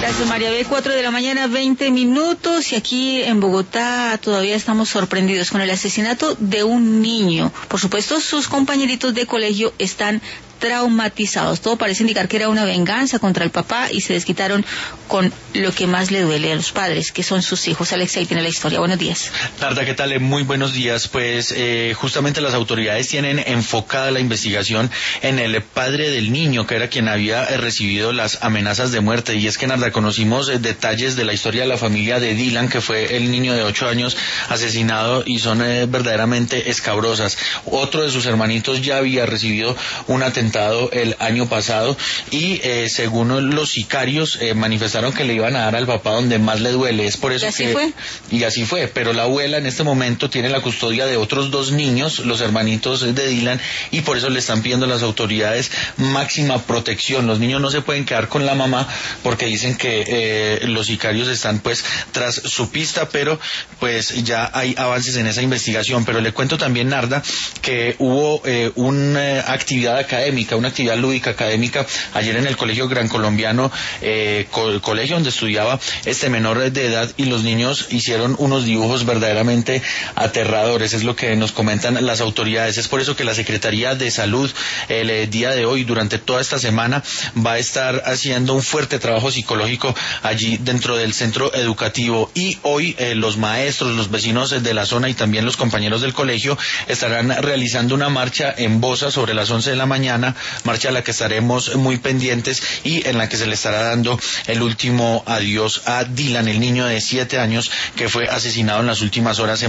Gracias, María B. 4 de la mañana, 20 minutos, y aquí en Bogotá todavía estamos sorprendidos con el asesinato de un niño. Por supuesto, sus compañeritos de colegio están traumatizados. Todo parece indicar que era una venganza contra el papá y se desquitaron con lo que más le duele a los padres, que son sus hijos. Alexei tiene la historia. Buenos días. Narda, ¿qué tal? Muy buenos días. Pues justamente las autoridades tienen enfocada la investigación en el padre del niño, que era quien había recibido las amenazas de muerte. Y es que, Narda, conocimos detalles de la historia de la familia de Dylan, que fue el niño de 8 años asesinado, y son verdaderamente escabrosas. Otro de sus hermanitos ya había recibido un atentado el año pasado y según los sicarios manifestaron que le iban a dar al papá donde más le duele. Es por eso y así fue, pero la abuela en este momento tiene la custodia de otros 2 niños, los hermanitos de Dylan, y por eso le están pidiendo a las autoridades máxima protección. Los niños no se pueden quedar con la mamá porque dicen que los sicarios están pues tras su pista, pero pues ya hay avances en esa investigación. Pero le cuento también, Narda, que hubo una actividad académica, una actividad lúdica académica ayer en el Colegio Gran Colombiano, colegio donde estudiaba este menor de edad, y los niños hicieron unos dibujos verdaderamente aterradores. Es lo que nos comentan las autoridades. Es por eso que la Secretaría de Salud el día de hoy, durante toda esta semana, va a estar haciendo un fuerte trabajo psicológico allí dentro del centro educativo, y hoy los maestros, los vecinos de la zona y también los compañeros del colegio estarán realizando una marcha en Bosa sobre las 11 de la mañana, marcha a la que estaremos muy pendientes y en la que se le estará dando el último adiós a Dylan, el niño de 7 años que fue asesinado en las últimas horas en